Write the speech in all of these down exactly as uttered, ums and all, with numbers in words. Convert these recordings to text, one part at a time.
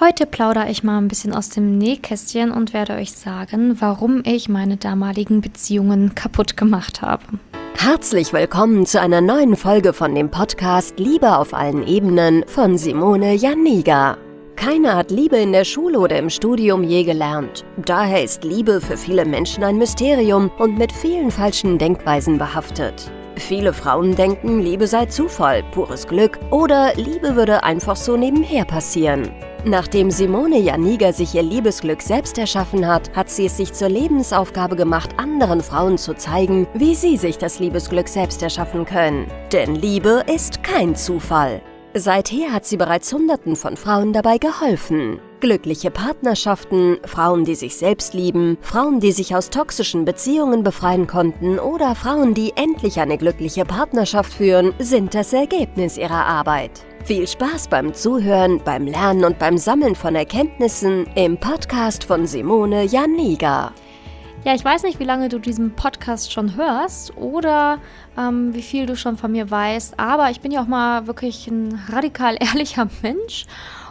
Heute plaudere ich mal ein bisschen aus dem Nähkästchen und werde euch sagen, warum ich meine damaligen Beziehungen kaputt gemacht habe. Herzlich willkommen zu einer neuen Folge von dem Podcast Liebe auf allen Ebenen von Simone Janiga. Keiner hat Liebe in der Schule oder im Studium je gelernt. Daher ist Liebe für viele Menschen ein Mysterium und mit vielen falschen Denkweisen behaftet. Viele Frauen denken, Liebe sei Zufall, pures Glück oder Liebe würde einfach so nebenher passieren. Nachdem Simone Janiga sich ihr Liebesglück selbst erschaffen hat, hat sie es sich zur Lebensaufgabe gemacht, anderen Frauen zu zeigen, wie sie sich das Liebesglück selbst erschaffen können. Denn Liebe ist kein Zufall. Seither hat sie bereits Hunderten von Frauen dabei geholfen. Glückliche Partnerschaften, Frauen, die sich selbst lieben, Frauen, die sich aus toxischen Beziehungen befreien konnten oder Frauen, die endlich eine glückliche Partnerschaft führen, sind das Ergebnis ihrer Arbeit. Viel Spaß beim Zuhören, beim Lernen und beim Sammeln von Erkenntnissen im Podcast von Simone Janiga. Ja, ich weiß nicht, wie lange du diesen Podcast schon hörst oder ähm, wie viel du schon von mir weißt, aber ich bin ja auch mal wirklich ein radikal ehrlicher Mensch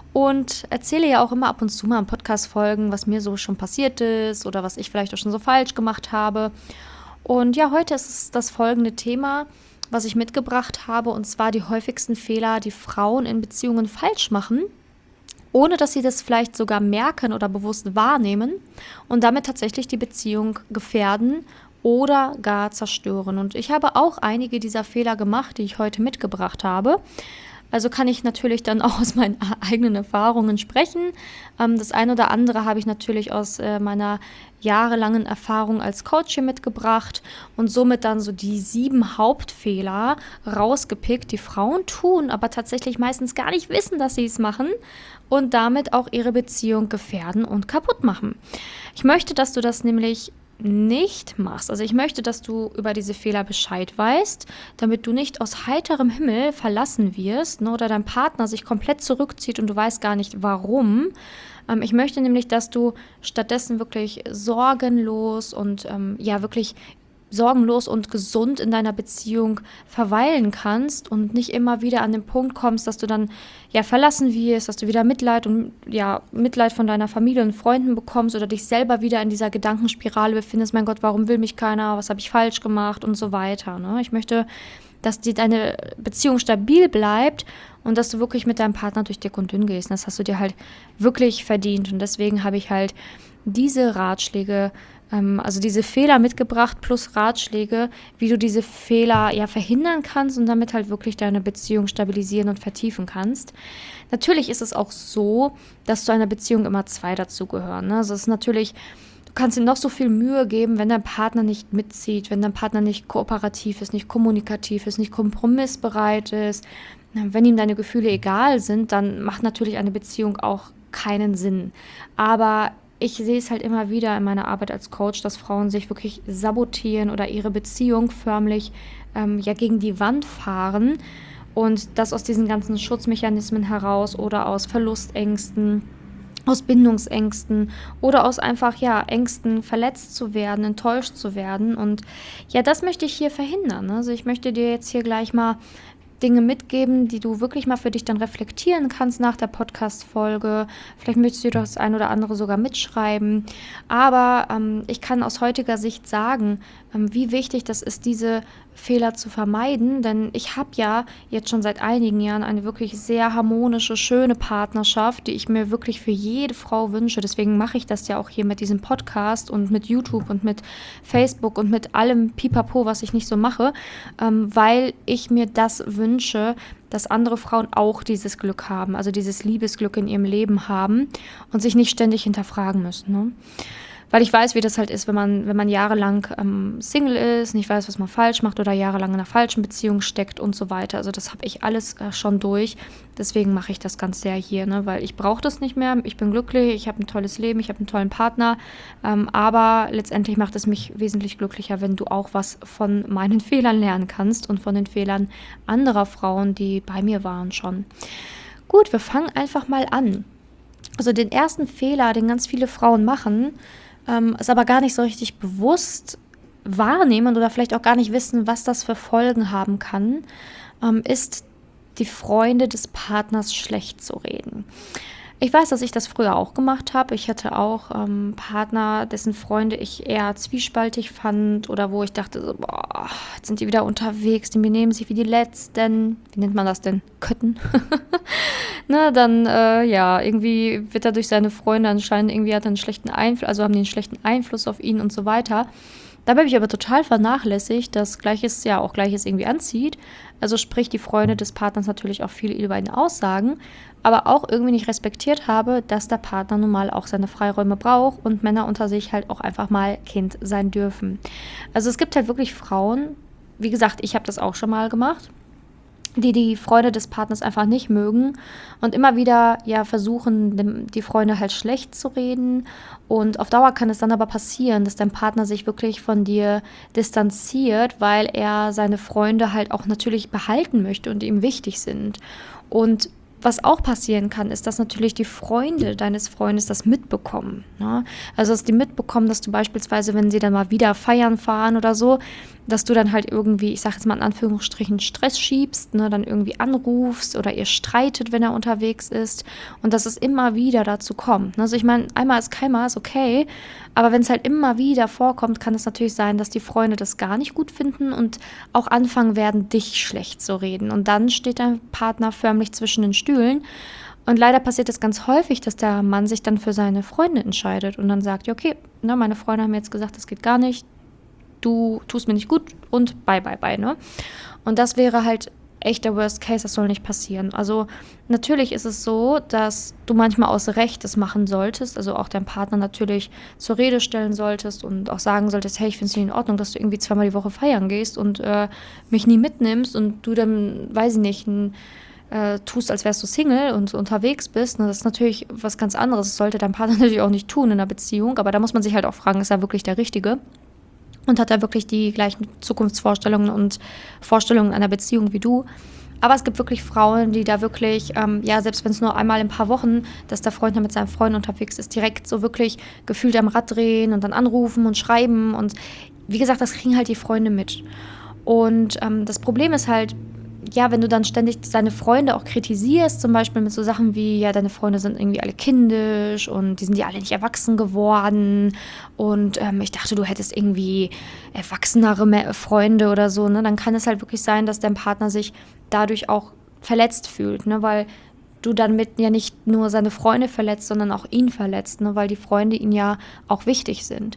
und erzähle ja auch immer ab und zu mal in Podcast-Folgen, was mir so schon passiert ist oder was ich vielleicht auch schon so falsch gemacht habe. Und ja, heute ist es das folgende Thema, was ich mitgebracht habe, und zwar die häufigsten Fehler, die Frauen in Beziehungen falsch machen, ohne dass sie das vielleicht sogar merken oder bewusst wahrnehmen und damit tatsächlich die Beziehung gefährden oder gar zerstören. Und ich habe auch einige dieser Fehler gemacht, die ich heute mitgebracht habe. Also kann ich natürlich dann auch aus meinen eigenen Erfahrungen sprechen. Ähm, das eine oder andere habe ich natürlich aus äh, meiner jahrelangen Erfahrung als Coach hier mitgebracht und somit dann so die sieben Hauptfehler rausgepickt, die Frauen tun, aber tatsächlich meistens gar nicht wissen, dass sie es machen und damit auch ihre Beziehung gefährden und kaputt machen. Ich möchte, dass du das nämlich nicht machst. Also ich möchte, dass du über diese Fehler Bescheid weißt, damit du nicht aus heiterem Himmel verlassen wirst, ne, oder dein Partner sich komplett zurückzieht und du weißt gar nicht, warum. Ähm, ich möchte nämlich, dass du stattdessen wirklich sorgenlos und ähm, ja wirklich sorgenlos und gesund in deiner Beziehung verweilen kannst und nicht immer wieder an den Punkt kommst, dass du dann ja verlassen wirst, dass du wieder Mitleid und ja Mitleid von deiner Familie und Freunden bekommst oder dich selber wieder in dieser Gedankenspirale befindest, mein Gott, warum will mich keiner, was habe ich falsch gemacht und so weiter. Ne? Ich möchte, dass die, deine Beziehung stabil bleibt und dass du wirklich mit deinem Partner durch dick und dünn gehst. Und das hast du dir halt wirklich verdient und deswegen habe ich halt diese Ratschläge, also diese Fehler mitgebracht plus Ratschläge, wie du diese Fehler ja verhindern kannst und damit halt wirklich deine Beziehung stabilisieren und vertiefen kannst. Natürlich ist es auch so, dass zu einer Beziehung immer zwei dazugehören. Ne? Also es ist natürlich, du kannst dir noch so viel Mühe geben, wenn dein Partner nicht mitzieht, wenn dein Partner nicht kooperativ ist, nicht kommunikativ ist, nicht kompromissbereit ist, wenn ihm deine Gefühle egal sind, dann macht natürlich eine Beziehung auch keinen Sinn. Aber ich sehe es halt immer wieder in meiner Arbeit als Coach, dass Frauen sich wirklich sabotieren oder ihre Beziehung förmlich ähm, ja gegen die Wand fahren und das aus diesen ganzen Schutzmechanismen heraus oder aus Verlustängsten, aus Bindungsängsten oder aus einfach ja Ängsten, verletzt zu werden, enttäuscht zu werden. Und ja, das möchte ich hier verhindern. Ne? Also ich möchte dir jetzt hier gleich mal Dinge mitgeben, die du wirklich mal für dich dann reflektieren kannst nach der Podcast-Folge. Vielleicht möchtest du das ein oder andere sogar mitschreiben. Aber ähm, ich kann aus heutiger Sicht sagen, ähm, wie wichtig das ist, diese Fehler zu vermeiden. Denn ich habe ja jetzt schon seit einigen Jahren eine wirklich sehr harmonische, schöne Partnerschaft, die ich mir wirklich für jede Frau wünsche. Deswegen mache ich das ja auch hier mit diesem Podcast und mit YouTube und mit Facebook und mit allem Pipapo, was ich nicht so mache, ähm, weil ich mir das wünsche, dass andere Frauen auch dieses Glück haben, also dieses Liebesglück in ihrem Leben haben und sich nicht ständig hinterfragen müssen. Ne? Weil ich weiß, wie das halt ist, wenn man, wenn man jahrelang ähm, Single ist, nicht weiß, was man falsch macht oder jahrelang in einer falschen Beziehung steckt und so weiter. Also das habe ich alles äh, schon durch. Deswegen mache ich das ganz sehr hier, ne? Weil ich brauche das nicht mehr. Ich bin glücklich, ich habe ein tolles Leben, ich habe einen tollen Partner. Ähm, aber letztendlich macht es mich wesentlich glücklicher, wenn du auch was von meinen Fehlern lernen kannst und von den Fehlern anderer Frauen, die bei mir waren schon. Gut, wir fangen einfach mal an. Also den ersten Fehler, den ganz viele Frauen machen, ähm, es aber gar nicht so richtig bewusst wahrnehmen oder vielleicht auch gar nicht wissen, was das für Folgen haben kann, ähm, ist die Freunde des Partners schlecht zu reden. Ich weiß, dass ich das früher auch gemacht habe. Ich hatte auch ähm, Partner, dessen Freunde ich eher zwiespaltig fand oder wo ich dachte, so, boah, jetzt sind die wieder unterwegs, die benehmen sich wie die Letzten. Wie nennt man das denn? Kötten. Na, dann, äh, ja, irgendwie wird er durch seine Freunde anscheinend, irgendwie hat er einen schlechten Einfluss, also haben die einen schlechten Einfluss auf ihn und so weiter. Dabei habe ich aber total vernachlässigt, dass Gleiches ja auch Gleiches irgendwie anzieht. Also sprich, die Freunde des Partners natürlich auch viel über ihn aussagen, aber auch irgendwie nicht respektiert habe, dass der Partner nun mal auch seine Freiräume braucht und Männer unter sich halt auch einfach mal Kind sein dürfen. Also es gibt halt wirklich Frauen, wie gesagt, ich habe das auch schon mal gemacht, die die Freunde des Partners einfach nicht mögen und immer wieder ja versuchen, die Freunde halt schlecht zu reden. Und auf Dauer kann es dann aber passieren, dass dein Partner sich wirklich von dir distanziert, weil er seine Freunde halt auch natürlich behalten möchte und ihm wichtig sind. Und was auch passieren kann, ist, dass natürlich die Freunde deines Freundes das mitbekommen. Ne? Also, dass die mitbekommen, dass du beispielsweise, wenn sie dann mal wieder feiern fahren oder so, dass du dann halt irgendwie, ich sage jetzt mal in Anführungsstrichen, Stress schiebst, ne? Dann irgendwie anrufst oder ihr streitet, wenn er unterwegs ist und dass es immer wieder dazu kommt. Also ich meine, einmal ist keinmal, ist okay, aber wenn es halt immer wieder vorkommt, kann es natürlich sein, dass die Freunde das gar nicht gut finden und auch anfangen werden, dich schlecht zu reden. Und dann steht dein Partner förmlich zwischen den Stühlen. Und leider passiert es ganz häufig, dass der Mann sich dann für seine Freunde entscheidet und dann sagt, ja, okay, ne, meine Freunde haben mir jetzt gesagt, das geht gar nicht, du tust mir nicht gut und bye, bye, bye, ne? Und das wäre halt echt der Worst Case, das soll nicht passieren. Also natürlich ist es so, dass du manchmal aus Recht das machen solltest, also auch deinen Partner natürlich zur Rede stellen solltest und auch sagen solltest, hey, ich finde es nicht in Ordnung, dass du irgendwie zweimal die Woche feiern gehst und äh, mich nie mitnimmst und du dann, weiß ich nicht, ein äh, tust, als wärst du Single und so unterwegs bist. Ne? Das ist natürlich was ganz anderes. Das sollte dein Partner natürlich auch nicht tun in einer Beziehung, aber da muss man sich halt auch fragen, ist er wirklich der Richtige? Und hat er wirklich die gleichen Zukunftsvorstellungen und Vorstellungen einer Beziehung wie du. Aber es gibt wirklich Frauen, die da wirklich, ähm, ja, selbst wenn es nur einmal in ein paar Wochen, dass der Freund dann mit seinem Freund unterwegs ist, direkt so wirklich gefühlt am Rad drehen und dann anrufen und schreiben. Und wie gesagt, das kriegen halt die Freunde mit. Und ähm, das Problem ist halt, ja, wenn du dann ständig deine Freunde auch kritisierst, zum Beispiel mit so Sachen wie, ja, deine Freunde sind irgendwie alle kindisch und die sind ja alle nicht erwachsen geworden und ähm, ich dachte, du hättest irgendwie erwachsenere Freunde oder so, ne, dann kann es halt wirklich sein, dass dein Partner sich dadurch auch verletzt fühlt, ne, weil du dann mit ja nicht nur seine Freunde verletzt, sondern auch ihn verletzt, ne, weil die Freunde ihm ja auch wichtig sind.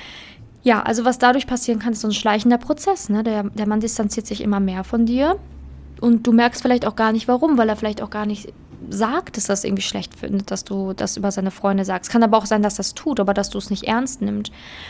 Ja, also was dadurch passieren kann, ist so ein schleichender Prozess, ne, der, der Mann distanziert sich immer mehr von dir. Und du merkst vielleicht auch gar nicht, warum, weil er vielleicht auch gar nicht sagt, dass er es irgendwie schlecht findet, dass du das über seine Freunde sagst. Kann aber auch sein, dass das tut, aber dass du es nicht ernst nimmst.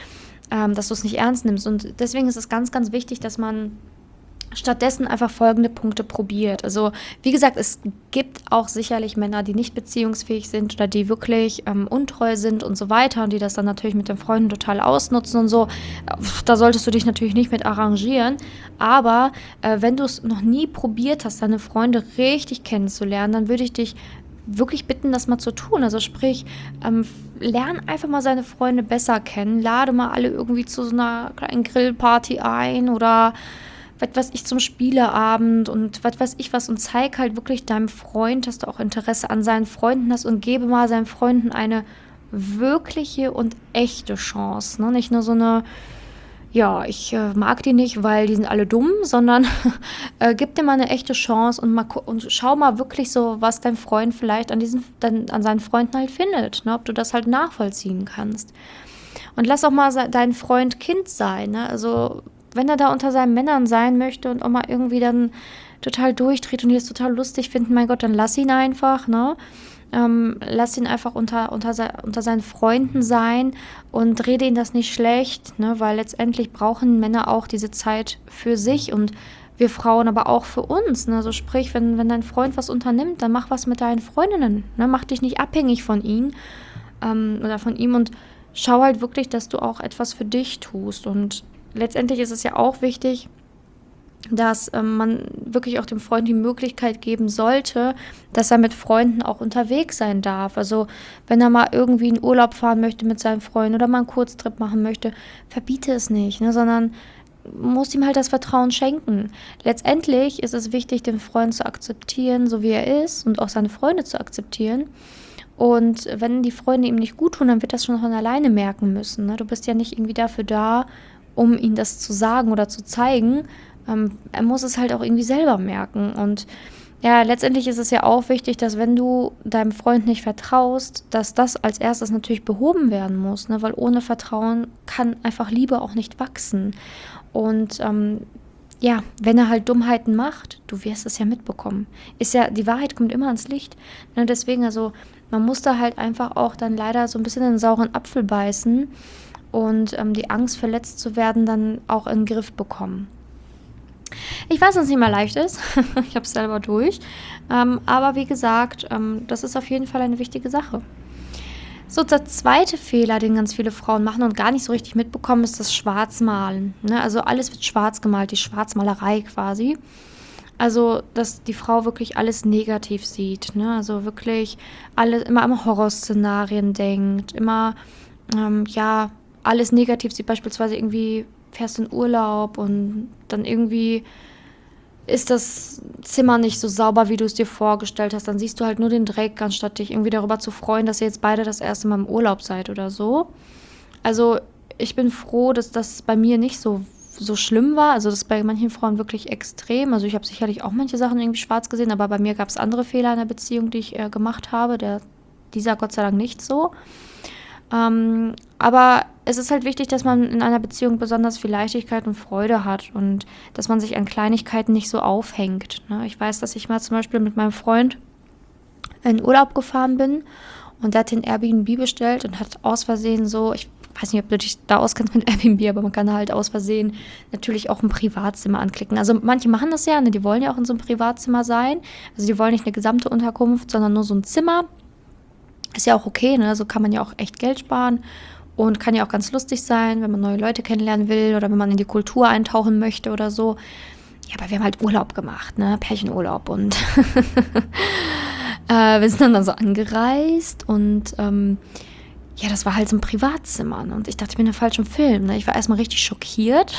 Ähm, dass du es nicht ernst nimmst. Und deswegen ist es ganz, ganz wichtig, dass man stattdessen einfach folgende Punkte probiert. Also wie gesagt, es gibt auch sicherlich Männer, die nicht beziehungsfähig sind oder die wirklich ähm, untreu sind und so weiter und die das dann natürlich mit den Freunden total ausnutzen und so. Da solltest du dich natürlich nicht mit arrangieren. Aber äh, wenn du es noch nie probiert hast, deine Freunde richtig kennenzulernen, dann würde ich dich wirklich bitten, das mal zu tun. Also sprich, ähm, lern einfach mal seine Freunde besser kennen. Lade mal alle irgendwie zu so einer kleinen Grillparty ein oder was weiß ich, zum Spieleabend und was weiß ich was und zeig halt wirklich deinem Freund, dass du auch Interesse an seinen Freunden hast und gebe mal seinen Freunden eine wirkliche und echte Chance. Ne? Nicht nur so eine, ja, ich äh, mag die nicht, weil die sind alle dumm, sondern äh, gib dir mal eine echte Chance und, mal, und schau mal wirklich so, was dein Freund vielleicht an, diesen, dann, an seinen Freunden halt findet, ne? Ob du das halt nachvollziehen kannst. Und lass auch mal dein Freund Kind sein, ne? Also wenn er da unter seinen Männern sein möchte und auch mal irgendwie dann total durchdreht und die es total lustig finden, mein Gott, dann lass ihn einfach, ne? Ähm, lass ihn einfach unter, unter, unter seinen Freunden sein und rede ihn das nicht schlecht, ne? Weil letztendlich brauchen Männer auch diese Zeit für sich und wir Frauen aber auch für uns, ne? Also sprich, wenn, wenn dein Freund was unternimmt, dann mach was mit deinen Freundinnen, ne? Mach dich nicht abhängig von ihm ähm, oder von ihm und schau halt wirklich, dass du auch etwas für dich tust und letztendlich ist es ja auch wichtig, dass ähm, man wirklich auch dem Freund die Möglichkeit geben sollte, dass er mit Freunden auch unterwegs sein darf. Also wenn er mal irgendwie in Urlaub fahren möchte mit seinen Freunden oder mal einen Kurztrip machen möchte, verbiete es nicht, ne, sondern muss ihm halt das Vertrauen schenken. Letztendlich ist es wichtig, den Freund zu akzeptieren, so wie er ist und auch seine Freunde zu akzeptieren. Und wenn die Freunde ihm nicht gut tun, dann wird das schon von alleine merken müssen. Ne? Du bist ja nicht irgendwie dafür da, um ihm das zu sagen oder zu zeigen. Ähm, er muss es halt auch irgendwie selber merken. Und ja, letztendlich ist es ja auch wichtig, dass wenn du deinem Freund nicht vertraust, dass das als erstes natürlich behoben werden muss. Ne? Weil ohne Vertrauen kann einfach Liebe auch nicht wachsen. Und ähm, ja, wenn er halt Dummheiten macht, du wirst es ja mitbekommen. Ist ja, die Wahrheit kommt immer ans Licht. Ne? Deswegen, also, man muss da halt einfach auch dann leider so ein bisschen in den sauren Apfel beißen und ähm, die Angst, verletzt zu werden, dann auch in den Griff bekommen. Ich weiß, dass es nicht mal leicht ist. Ich habe es selber durch. Ähm, aber wie gesagt, ähm, das ist auf jeden Fall eine wichtige Sache. So, der zweite Fehler, den ganz viele Frauen machen und gar nicht so richtig mitbekommen, ist das Schwarzmalen. Ne? Also alles wird schwarz gemalt, die Schwarzmalerei quasi. Also, dass die Frau wirklich alles negativ sieht. Ne? Also wirklich alles, immer an Horrorszenarien denkt, immer, ähm, ja, alles negativ sieht. Beispielsweise irgendwie fährst in Urlaub und dann irgendwie ist das Zimmer nicht so sauber, wie du es dir vorgestellt hast. Dann siehst du halt nur den Dreck, anstatt dich irgendwie darüber zu freuen, dass ihr jetzt beide das erste Mal im Urlaub seid oder so. Also ich bin froh, dass das bei mir nicht so, so schlimm war. Also das ist bei manchen Frauen wirklich extrem. Also ich habe sicherlich auch manche Sachen irgendwie schwarz gesehen, aber bei mir gab es andere Fehler in der Beziehung, die ich äh, gemacht habe. Der, dieser Gott sei Dank nicht so. Ähm, aber es ist halt wichtig, dass man in einer Beziehung besonders viel Leichtigkeit und Freude hat und dass man sich an Kleinigkeiten nicht so aufhängt. Ne? Ich weiß, dass ich mal zum Beispiel mit meinem Freund in Urlaub gefahren bin und der hat den Airbnb bestellt und hat aus Versehen so, ich weiß nicht, ob du dich da auskennst mit Airbnb, aber man kann halt aus Versehen natürlich auch ein Privatzimmer anklicken. Also manche machen das ja, ne? Die wollen ja auch in so einem Privatzimmer sein. Also die wollen nicht eine gesamte Unterkunft, sondern nur so ein Zimmer. Ist ja auch okay, ne? So kann man ja auch echt Geld sparen und kann ja auch ganz lustig sein, wenn man neue Leute kennenlernen will oder wenn man in die Kultur eintauchen möchte oder so. Ja, aber wir haben halt Urlaub gemacht, ne? Pärchenurlaub und äh, wir sind dann, dann so angereist und ähm, ja, das war halt so ein Privatzimmer. Ne? Und ich dachte, ich bin in einem falschen Film. Ne? Ich war erstmal richtig schockiert.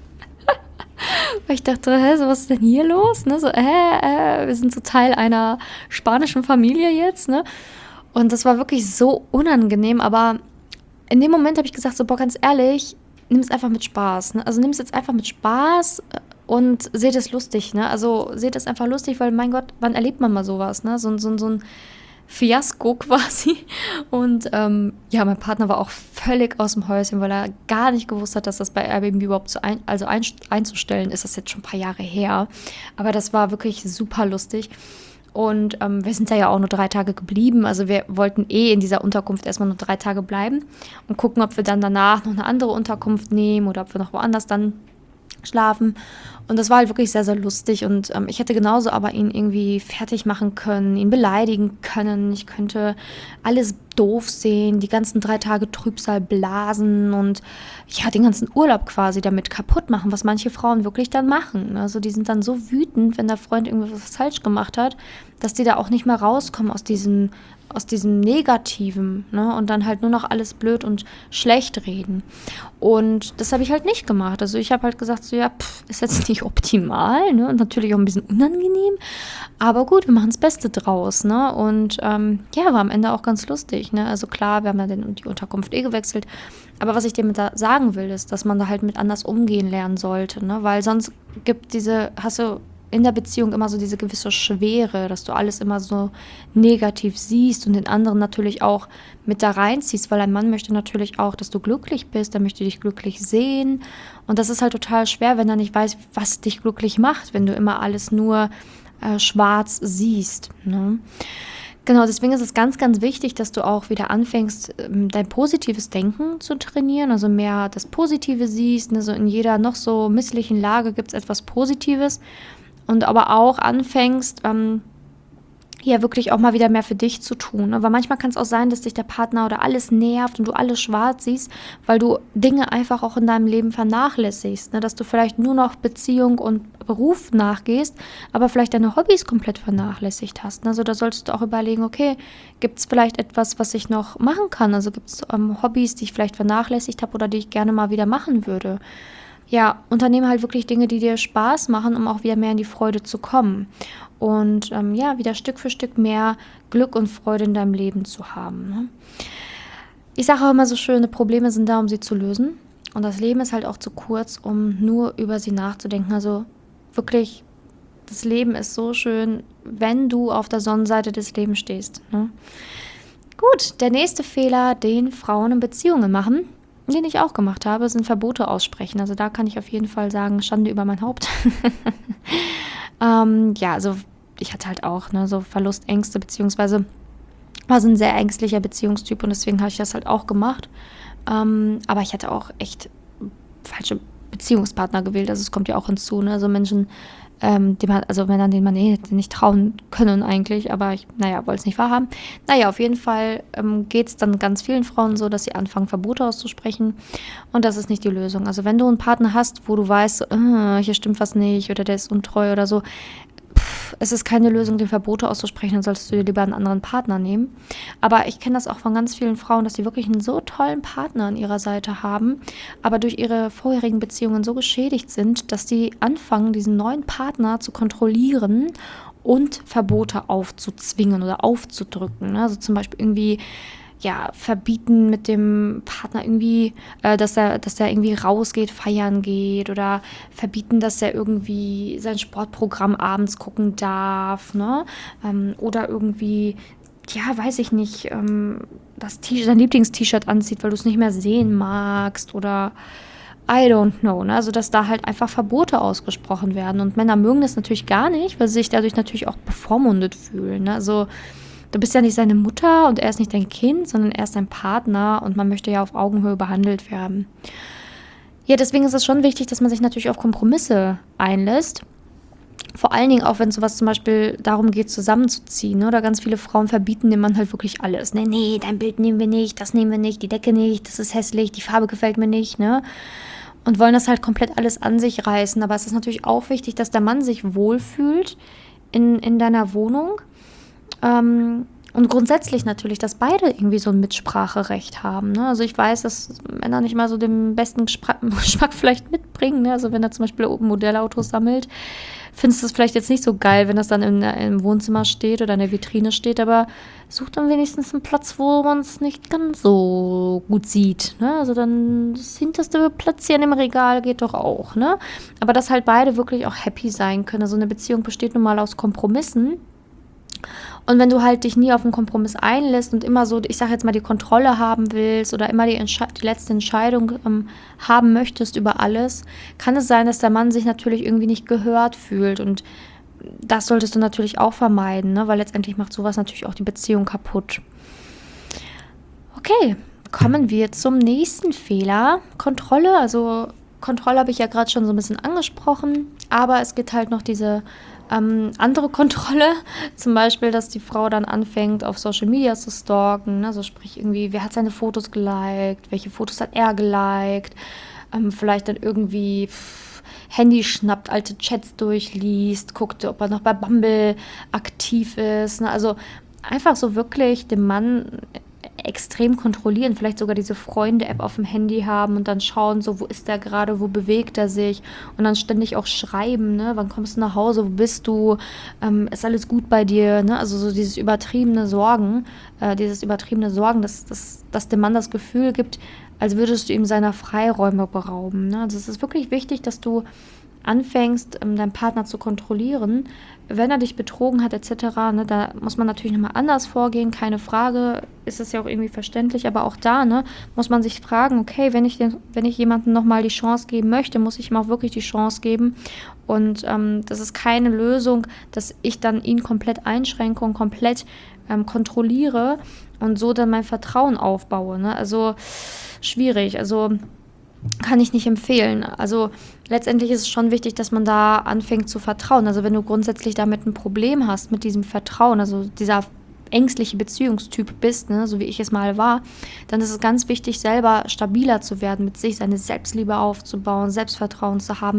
Weil ich dachte, hä, so, was ist denn hier los? Ne? So, äh, äh, wir sind so Teil einer spanischen Familie jetzt, ne? Und das war wirklich so unangenehm, aber in dem Moment habe ich gesagt, so, boah, ganz ehrlich, nimm es einfach mit Spaß. Ne? Also nimm es jetzt einfach mit Spaß und seht es lustig. Ne? Also seht es einfach lustig, weil, mein Gott, wann erlebt man mal sowas? Ne? So, so, so ein Fiasko quasi. Und ähm, ja, mein Partner war auch völlig aus dem Häuschen, weil er gar nicht gewusst hat, dass das bei Airbnb überhaupt so ein, also ein, einzustellen ist. Das jetzt schon ein paar Jahre her. Aber das war wirklich super lustig. Und ähm, wir sind da ja auch nur drei Tage geblieben. Also wir wollten eh in dieser Unterkunft erstmal nur drei Tage bleiben und gucken, ob wir dann danach noch eine andere Unterkunft nehmen oder ob wir noch woanders dann schlafen. Und das war halt wirklich sehr, sehr lustig. Und ähm, ich hätte genauso aber ihn irgendwie fertig machen können, ihn beleidigen können. Ich könnte alles doof sehen, die ganzen drei Tage Trübsal blasen und ja, den ganzen Urlaub quasi damit kaputt machen, was manche Frauen wirklich dann machen. Also die sind dann so wütend, wenn der Freund irgendwas falsch gemacht hat, dass die da auch nicht mehr rauskommen aus diesem, aus diesem Negativen, ne? Und dann halt nur noch alles blöd und schlecht reden. Und das habe ich halt nicht gemacht. Also ich habe halt gesagt, so ja, pff, ist jetzt nicht optimal, ne? Und natürlich auch ein bisschen unangenehm, aber gut, wir machen das Beste draus, ne? Und ähm, ja, war am Ende auch ganz lustig, ne? Also klar, wir haben ja den, die Unterkunft eh gewechselt, aber was ich dir mit da sagen will, ist, dass man da halt mit anders umgehen lernen sollte, ne? Weil sonst gibt diese, hast du in der Beziehung immer so diese gewisse Schwere, dass du alles immer so negativ siehst und den anderen natürlich auch mit da reinziehst, weil ein Mann möchte natürlich auch, dass du glücklich bist, er möchte dich glücklich sehen und das ist halt total schwer, wenn er nicht weiß, was dich glücklich macht, wenn du immer alles nur äh, schwarz siehst, ne? Genau, deswegen ist es ganz, ganz wichtig, dass du auch wieder anfängst, dein positives Denken zu trainieren, also mehr das Positive siehst, ne? So in jeder noch so misslichen Lage gibt es etwas Positives. Und aber auch anfängst, ähm, ja wirklich auch mal wieder mehr für dich zu tun. Aber manchmal kann es auch sein, dass dich der Partner oder alles nervt und du alles schwarz siehst, weil du Dinge einfach auch in deinem Leben vernachlässigst. Ne? Dass du vielleicht nur noch Beziehung und Beruf nachgehst, aber vielleicht deine Hobbys komplett vernachlässigt hast. Also da solltest du auch überlegen, okay, gibt es vielleicht etwas, was ich noch machen kann? Also gibt es ähm, Hobbys, die ich vielleicht vernachlässigt habe oder die ich gerne mal wieder machen würde? Ja, unternehme halt wirklich Dinge, die dir Spaß machen, um auch wieder mehr in die Freude zu kommen. und ähm, ja, wieder Stück für Stück mehr Glück und Freude in deinem Leben zu haben. Ne? Ich sage auch immer so schöne Probleme sind da, um sie zu lösen. Und das Leben ist halt auch zu kurz, um nur über sie nachzudenken. Also wirklich, das Leben ist so schön, wenn du auf der Sonnenseite des Lebens stehst. Ne? Gut, der nächste Fehler, den Frauen in Beziehungen machen, den ich auch gemacht habe, sind Verbote aussprechen. Also da kann ich auf jeden Fall sagen, Schande über mein Haupt. ähm, ja, also ich hatte halt auch ne, so Verlustängste, beziehungsweise war so ein sehr ängstlicher Beziehungstyp und deswegen habe ich das halt auch gemacht. Ähm, aber ich hatte auch echt falsche Beziehungspartner gewählt. Also es kommt ja auch hinzu, ne? Also Menschen, ähm, die man, also Männern, denen man eh nicht trauen können eigentlich, aber ich, naja, wollte es nicht wahrhaben. Naja, auf jeden Fall ähm, geht es dann ganz vielen Frauen so, dass sie anfangen, Verbote auszusprechen und das ist nicht die Lösung. Also wenn du einen Partner hast, wo du weißt, äh, hier stimmt was nicht oder der ist untreu oder so, pff, es ist keine Lösung, den Verbote auszusprechen, dann solltest du dir lieber einen anderen Partner nehmen. Aber ich kenne das auch von ganz vielen Frauen, dass sie wirklich einen so tollen Partner an ihrer Seite haben, aber durch ihre vorherigen Beziehungen so geschädigt sind, dass sie anfangen, diesen neuen Partner zu kontrollieren und Verbote aufzuzwingen oder aufzudrücken. Also zum Beispiel irgendwie ja, verbieten mit dem Partner irgendwie, äh, dass er, dass er irgendwie rausgeht, feiern geht oder verbieten, dass er irgendwie sein Sportprogramm abends gucken darf, ne? Ähm, oder irgendwie, ja, weiß ich nicht, ähm, das T-Shirt, sein Lieblings-T-Shirt anzieht, weil du es nicht mehr sehen magst oder I don't know, ne? Also dass da halt einfach Verbote ausgesprochen werden und Männer mögen das natürlich gar nicht, weil sie sich dadurch natürlich auch bevormundet fühlen, ne? Also du bist ja nicht seine Mutter und er ist nicht dein Kind, sondern er ist dein Partner und man möchte ja auf Augenhöhe behandelt werden. Ja, deswegen ist es schon wichtig, dass man sich natürlich auf Kompromisse einlässt. Vor allen Dingen auch, wenn sowas zum Beispiel darum geht, zusammenzuziehen. Ne? Oder ganz viele Frauen verbieten dem Mann halt wirklich alles. Nee, nee, dein Bild nehmen wir nicht, das nehmen wir nicht, die Decke nicht, das ist hässlich, die Farbe gefällt mir nicht, ne? Und wollen das halt komplett alles an sich reißen. Aber es ist natürlich auch wichtig, dass der Mann sich wohlfühlt in, in deiner Wohnung. Ähm, und grundsätzlich natürlich, dass beide irgendwie so ein Mitspracherecht haben. Ne? Also ich weiß, dass Männer nicht mal so den besten Geschmack vielleicht mitbringen. Ne? Also wenn er zum Beispiel Modellautos sammelt, findest du es vielleicht jetzt nicht so geil, wenn das dann in, im Wohnzimmer steht oder in der Vitrine steht, aber such dann wenigstens einen Platz, wo man es nicht ganz so gut sieht. Ne? Also dann das hinterste Plätzchen im Regal geht doch auch. Ne? Aber dass halt beide wirklich auch happy sein können. Also eine Beziehung besteht nun mal aus Kompromissen. Und wenn du halt dich nie auf einen Kompromiss einlässt und immer so, ich sage jetzt mal, die Kontrolle haben willst oder immer die, Entsche- die letzte Entscheidung ähm, haben möchtest über alles, kann es sein, dass der Mann sich natürlich irgendwie nicht gehört fühlt. Und das solltest du natürlich auch vermeiden, ne? Weil letztendlich macht sowas natürlich auch die Beziehung kaputt. Okay, kommen wir zum nächsten Fehler. Kontrolle, also Kontrolle habe ich ja gerade schon so ein bisschen angesprochen, aber es gibt halt noch diese Ähm, andere Kontrolle, zum Beispiel, dass die Frau dann anfängt, auf Social Media zu stalken, ne? Also sprich irgendwie, wer hat seine Fotos geliked, welche Fotos hat er geliked, ähm, vielleicht dann irgendwie pff, Handy schnappt, alte Chats durchliest, guckt, ob er noch bei Bumble aktiv ist, ne? Also einfach so wirklich den Mann extrem kontrollieren, vielleicht sogar diese Freunde-App auf dem Handy haben und dann schauen, so wo ist der gerade, wo bewegt er sich und dann ständig auch schreiben, ne, wann kommst du nach Hause, wo bist du, ähm, ist alles gut bei dir, ne, also so dieses übertriebene Sorgen, äh, dieses übertriebene Sorgen, dass, dass, dass dem Mann das Gefühl gibt, als würdest du ihm seiner Freiräume berauben, ne, also es ist wirklich wichtig, dass du anfängst, ähm, deinen Partner zu kontrollieren, wenn er dich betrogen hat et cetera, ne, da muss man natürlich nochmal anders vorgehen, keine Frage, ist es ja auch irgendwie verständlich, aber auch da, ne, muss man sich fragen, okay, wenn ich, den, wenn ich jemandem nochmal die Chance geben möchte, muss ich ihm auch wirklich die Chance geben und ähm, das ist keine Lösung, dass ich dann ihn komplett einschränke und komplett ähm, kontrolliere und so dann mein Vertrauen aufbaue, ne, also schwierig, also kann ich nicht empfehlen. Also letztendlich ist es schon wichtig, dass man da anfängt zu vertrauen. Also wenn du grundsätzlich damit ein Problem hast, mit diesem Vertrauen, also dieser ängstliche Beziehungstyp bist, ne, so wie ich es mal war, dann ist es ganz wichtig, selber stabiler zu werden mit sich, seine Selbstliebe aufzubauen, Selbstvertrauen zu haben,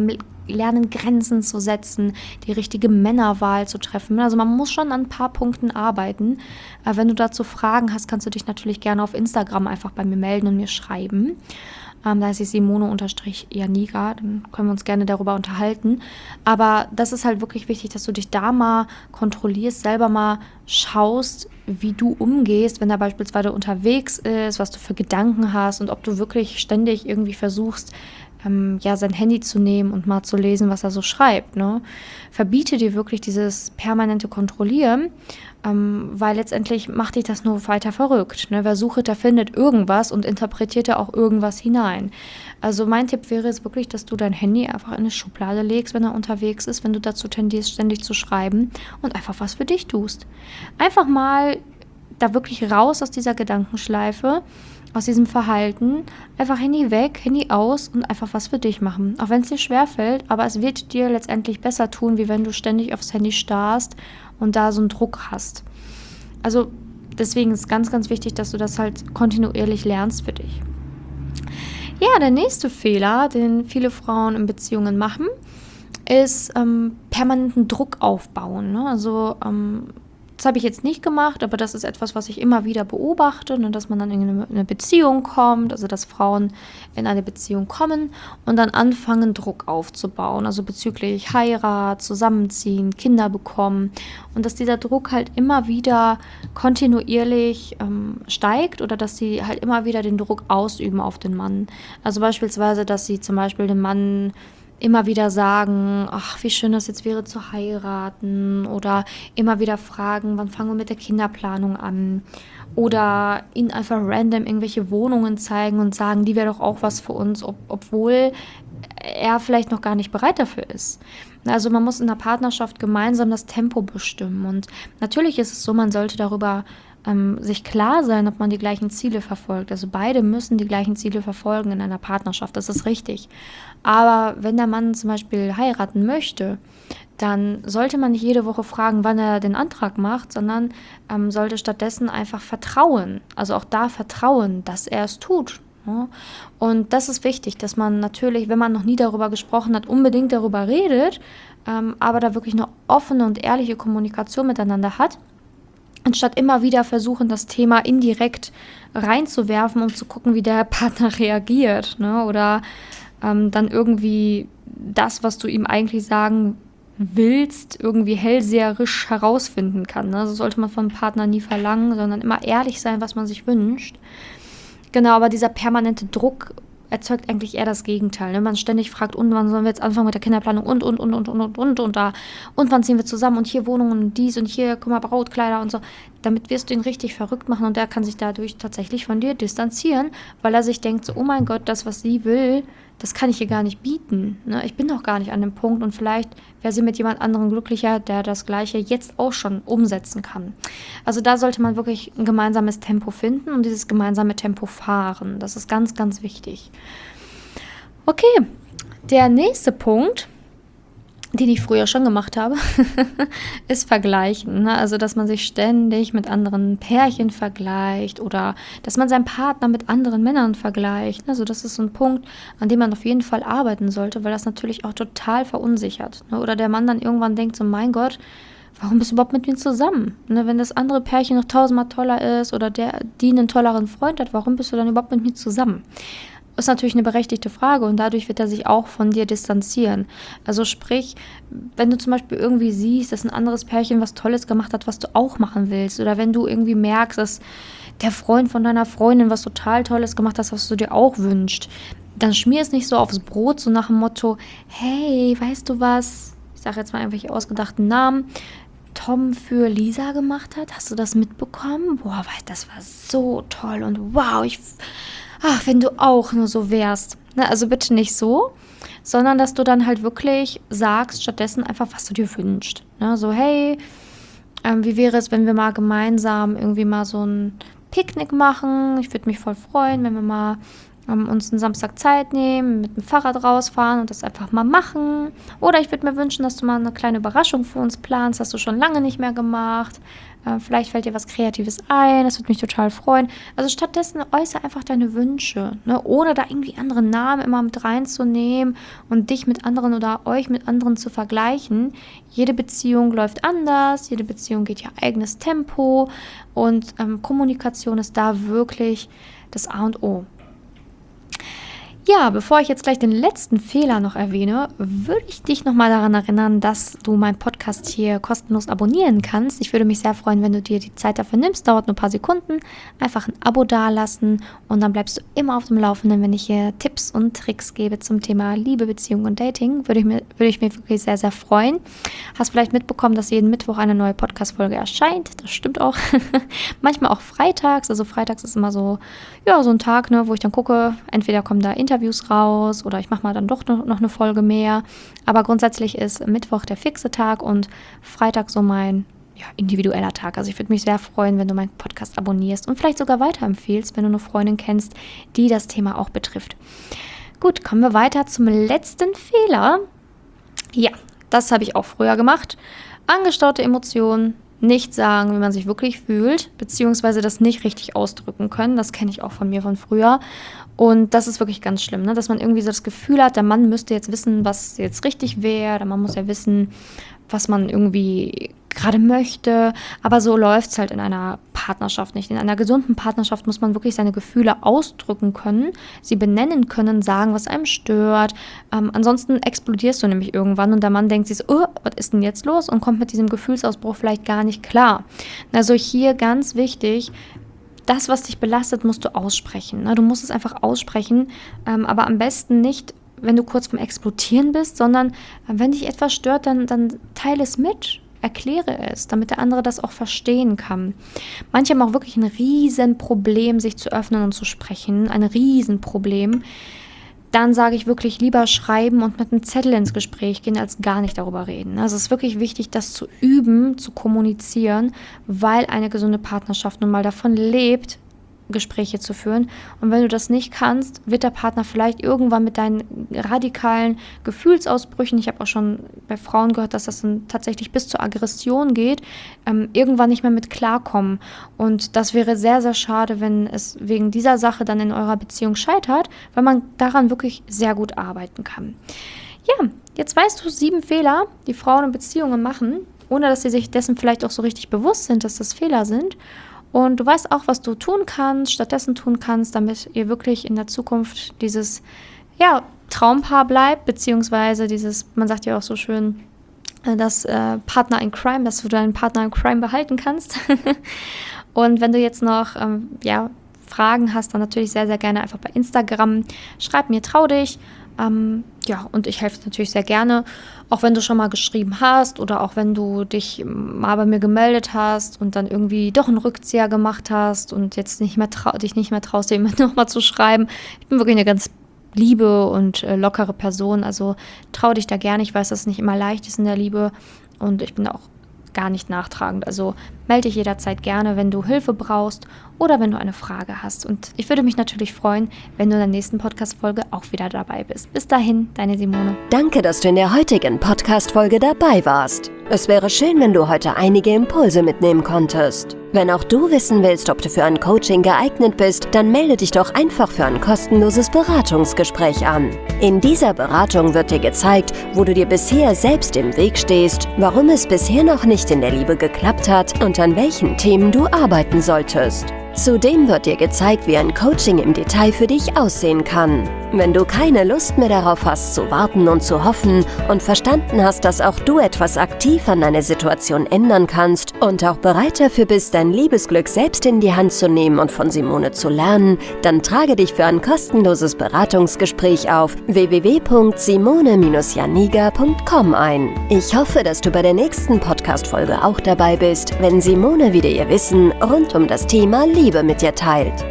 lernen, Grenzen zu setzen, die richtige Männerwahl zu treffen. Also man muss schon an ein paar Punkten arbeiten. Äh, wenn du dazu Fragen hast, kannst du dich natürlich gerne auf Instagram einfach bei mir melden und mir schreiben. Ähm, da heißt es Simone-Janiga, dann können wir uns gerne darüber unterhalten. Aber das ist halt wirklich wichtig, dass du dich da mal kontrollierst, selber mal schaust, wie du umgehst, wenn er beispielsweise unterwegs ist, was du für Gedanken hast und ob du wirklich ständig irgendwie versuchst, ähm, ja, sein Handy zu nehmen und mal zu lesen, was er so schreibt. Ne? Verbiete dir wirklich dieses permanente Kontrollieren, ähm, weil letztendlich macht dich das nur weiter verrückt. Ne? Wer sucht, der findet irgendwas und interpretiert da auch irgendwas hinein. Also mein Tipp wäre es wirklich, dass du dein Handy einfach in eine Schublade legst, wenn er unterwegs ist, wenn du dazu tendierst, ständig zu schreiben und einfach was für dich tust. Einfach mal da wirklich raus aus dieser Gedankenschleife, aus diesem Verhalten, einfach Handy weg, Handy aus und einfach was für dich machen. Auch wenn es dir schwerfällt, aber es wird dir letztendlich besser tun, wie wenn du ständig aufs Handy starrst und da so einen Druck hast. Also deswegen ist ganz, ganz wichtig, dass du das halt kontinuierlich lernst für dich. Ja, der nächste Fehler, den viele Frauen in Beziehungen machen, ist ähm, permanenten Druck aufbauen. Ne? Also ähm, das habe ich jetzt nicht gemacht, aber das ist etwas, was ich immer wieder beobachte, ne, dass man dann in eine, eine Beziehung kommt, also dass Frauen in eine Beziehung kommen und dann anfangen, Druck aufzubauen, also bezüglich Heirat, Zusammenziehen, Kinder bekommen und dass dieser Druck halt immer wieder kontinuierlich ähm, steigt oder dass sie halt immer wieder den Druck ausüben auf den Mann. Also beispielsweise, dass sie zum Beispiel den Mann immer wieder sagen, ach, wie schön das jetzt wäre zu heiraten oder immer wieder fragen, wann fangen wir mit der Kinderplanung an oder ihnen einfach random irgendwelche Wohnungen zeigen und sagen, die wäre doch auch was für uns, ob, obwohl er vielleicht noch gar nicht bereit dafür ist. Also man muss in der Partnerschaft gemeinsam das Tempo bestimmen und natürlich ist es so, man sollte darüber ähm, sich klar sein, ob man die gleichen Ziele verfolgt. Also beide müssen die gleichen Ziele verfolgen in einer Partnerschaft, das ist richtig. Aber wenn der Mann zum Beispiel heiraten möchte, dann sollte man nicht jede Woche fragen, wann er den Antrag macht, sondern ähm, sollte stattdessen einfach vertrauen, also auch da vertrauen, dass er es tut. Ja? Und das ist wichtig, dass man natürlich, wenn man noch nie darüber gesprochen hat, unbedingt darüber redet, ähm, aber da wirklich eine offene und ehrliche Kommunikation miteinander hat, anstatt immer wieder versuchen, das Thema indirekt reinzuwerfen, um zu gucken, wie der Partner reagiert, ne? Oder ähm, dann irgendwie das, was du ihm eigentlich sagen willst, irgendwie hellseherisch herausfinden kann. Ne? So sollte man vom Partner nie verlangen, sondern immer ehrlich sein, was man sich wünscht. Genau, aber dieser permanente Druck erzeugt eigentlich eher das Gegenteil. Ne? Man ständig fragt, und wann sollen wir jetzt anfangen mit der Kinderplanung und, und, und, und, und, und, und, und da. Und wann ziehen wir zusammen und hier Wohnungen und dies und hier, guck mal, Brautkleider und so. Damit wirst du ihn richtig verrückt machen und der kann sich dadurch tatsächlich von dir distanzieren, weil er sich denkt, so, oh mein Gott, das, was sie will, das kann ich ihr gar nicht bieten. Ne? Ich bin doch gar nicht an dem Punkt und vielleicht wäre sie mit jemand anderem glücklicher, der das Gleiche jetzt auch schon umsetzen kann. Also da sollte man wirklich ein gemeinsames Tempo finden und dieses gemeinsame Tempo fahren. Das ist ganz, ganz wichtig. Okay, der nächste Punkt, den ich früher schon gemacht habe, ist Vergleichen. Ne? Also, dass man sich ständig mit anderen Pärchen vergleicht oder dass man seinen Partner mit anderen Männern vergleicht. Also, das ist so ein Punkt, an dem man auf jeden Fall arbeiten sollte, weil das natürlich auch total verunsichert. Ne? Oder der Mann dann irgendwann denkt so, mein Gott, warum bist du überhaupt mit mir zusammen? Ne? Wenn das andere Pärchen noch tausendmal toller ist oder der, die einen tolleren Freund hat, warum bist du dann überhaupt mit mir zusammen? Ist natürlich eine berechtigte Frage und dadurch wird er sich auch von dir distanzieren. Also sprich, wenn du zum Beispiel irgendwie siehst, dass ein anderes Pärchen was Tolles gemacht hat, was du auch machen willst, oder wenn du irgendwie merkst, dass der Freund von deiner Freundin was total Tolles gemacht hat, was du dir auch wünschst, dann schmier es nicht so aufs Brot, so nach dem Motto, hey, weißt du was, ich sage jetzt mal irgendwelche ausgedachten Namen, Tom für Lisa gemacht hat, hast du das mitbekommen? Boah, das war so toll und wow, ich... ach, wenn du auch nur so wärst. Ne, also bitte nicht so, sondern dass du dann halt wirklich sagst, stattdessen einfach, was du dir wünschst. Ne, so, hey, ähm, wie wäre es, wenn wir mal gemeinsam irgendwie mal so ein Picknick machen? Ich würde mich voll freuen, wenn wir mal ähm, uns einen Samstag Zeit nehmen, mit dem Fahrrad rausfahren und das einfach mal machen. Oder ich würde mir wünschen, dass du mal eine kleine Überraschung für uns planst, hast du schon lange nicht mehr gemacht. Äh, vielleicht fällt dir was Kreatives ein, das würde mich total freuen. Also stattdessen äußere einfach deine Wünsche, ne? Ohne da irgendwie andere Namen immer mit reinzunehmen und dich mit anderen oder euch mit anderen zu vergleichen. Jede Beziehung läuft anders, jede Beziehung geht ihr eigenes Tempo und ähm, Kommunikation ist da wirklich das A und O. Ja, bevor ich jetzt gleich den letzten Fehler noch erwähne, würde ich dich nochmal daran erinnern, dass du meinen Podcast hier kostenlos abonnieren kannst. Ich würde mich sehr freuen, wenn du dir die Zeit dafür nimmst. Dauert nur ein paar Sekunden. Einfach ein Abo dalassen und dann bleibst du immer auf dem Laufenden, wenn ich hier Tipps und Tricks gebe zum Thema Liebe, Beziehung und Dating. Würde ich, mir, würde ich mich wirklich sehr, sehr freuen. Hast vielleicht mitbekommen, dass jeden Mittwoch eine neue Podcast-Folge erscheint. Das stimmt auch. Manchmal auch freitags. Also freitags ist immer so, ja, so ein Tag, ne, wo ich dann gucke, entweder kommen da Interviews Interviews raus oder ich mache mal dann doch noch, noch eine Folge mehr. Aber grundsätzlich ist Mittwoch der fixe Tag und Freitag so mein ja, individueller Tag. Also ich würde mich sehr freuen, wenn du meinen Podcast abonnierst und vielleicht sogar weiterempfehlst, wenn du eine Freundin kennst, die das Thema auch betrifft. Gut, kommen wir weiter zum letzten Fehler. Ja, das habe ich auch früher gemacht. Angestaute Emotionen. Nicht sagen, wie man sich wirklich fühlt, beziehungsweise das nicht richtig ausdrücken können. Das kenne ich auch von mir von früher. Und das ist wirklich ganz schlimm, ne? Dass man irgendwie so das Gefühl hat, der Mann müsste jetzt wissen, was jetzt richtig wäre. Der Mann muss ja wissen, was man irgendwie gerade möchte. Aber so läuft es halt in einer Partnerschaft nicht. In einer gesunden Partnerschaft muss man wirklich seine Gefühle ausdrücken können, sie benennen können, sagen, was einem stört. Ähm, ansonsten explodierst du nämlich irgendwann und der Mann denkt sich so, oh, was ist denn jetzt los? Und kommt mit diesem Gefühlsausbruch vielleicht gar nicht klar. Also hier ganz wichtig, das, was dich belastet, musst du aussprechen. Ne? Du musst es einfach aussprechen, ähm, aber am besten nicht, wenn du kurz vorm Explodieren bist, sondern äh, wenn dich etwas stört, dann, dann teile es mit. Erkläre es, damit der andere das auch verstehen kann. Manche haben auch wirklich ein Riesenproblem, sich zu öffnen und zu sprechen. Ein Riesenproblem. Dann sage ich wirklich lieber schreiben und mit einem Zettel ins Gespräch gehen, als gar nicht darüber reden. Also es ist wirklich wichtig, das zu üben, zu kommunizieren, weil eine gesunde Partnerschaft nun mal davon lebt, Gespräche zu führen. Und wenn du das nicht kannst, wird der Partner vielleicht irgendwann mit deinen radikalen Gefühlsausbrüchen, ich habe auch schon bei Frauen gehört, dass das dann tatsächlich bis zur Aggression geht, ähm, irgendwann nicht mehr mit klarkommen. Und das wäre sehr, sehr schade, wenn es wegen dieser Sache dann in eurer Beziehung scheitert, weil man daran wirklich sehr gut arbeiten kann. Ja, jetzt weißt du sieben Fehler, die Frauen in Beziehungen machen, ohne dass sie sich dessen vielleicht auch so richtig bewusst sind, dass das Fehler sind. Und du weißt auch, was du tun kannst, stattdessen tun kannst, damit ihr wirklich in der Zukunft dieses ja, Traumpaar bleibt, beziehungsweise dieses, man sagt ja auch so schön, das äh, Partner in Crime, dass du deinen Partner in Crime behalten kannst. Und wenn du jetzt noch ähm, ja, Fragen hast, dann natürlich sehr, sehr gerne einfach bei Instagram. Schreib mir, trau dich. Ähm, ja, und ich helfe natürlich sehr gerne, auch wenn du schon mal geschrieben hast oder auch wenn du dich mal bei mir gemeldet hast und dann irgendwie doch einen Rückzieher gemacht hast und jetzt nicht mehr trau- dich nicht mehr traust, dir immer nochmal zu schreiben. Ich bin wirklich eine ganz liebe und äh, lockere Person, also trau dich da gerne. Ich weiß, dass es nicht immer leicht ist in der Liebe und ich bin auch gar nicht nachtragend. Also melde dich jederzeit gerne, wenn du Hilfe brauchst oder wenn du eine Frage hast. Und ich würde mich natürlich freuen, wenn du in der nächsten Podcast-Folge auch wieder dabei bist. Bis dahin, deine Simone. Danke, dass du in der heutigen Podcast-Folge dabei warst. Es wäre schön, wenn du heute einige Impulse mitnehmen konntest. Wenn auch du wissen willst, ob du für ein Coaching geeignet bist, dann melde dich doch einfach für ein kostenloses Beratungsgespräch an. In dieser Beratung wird dir gezeigt, wo du dir bisher selbst im Weg stehst, warum es bisher noch nicht in der Liebe geklappt hat und an welchen Themen du arbeiten solltest. Zudem wird dir gezeigt, wie ein Coaching im Detail für dich aussehen kann. Wenn du keine Lust mehr darauf hast, zu warten und zu hoffen und verstanden hast, dass auch du etwas aktiv an deiner Situation ändern kannst und auch bereit dafür bist, dein Liebesglück selbst in die Hand zu nehmen und von Simone zu lernen, dann trage dich für ein kostenloses Beratungsgespräch auf w w w punkt simone Bindestrich janiga punkt com ein. Ich hoffe, dass du bei der nächsten Podcast-Folge auch dabei bist, wenn Simone wieder ihr Wissen rund um das Thema Liebe mit dir teilt.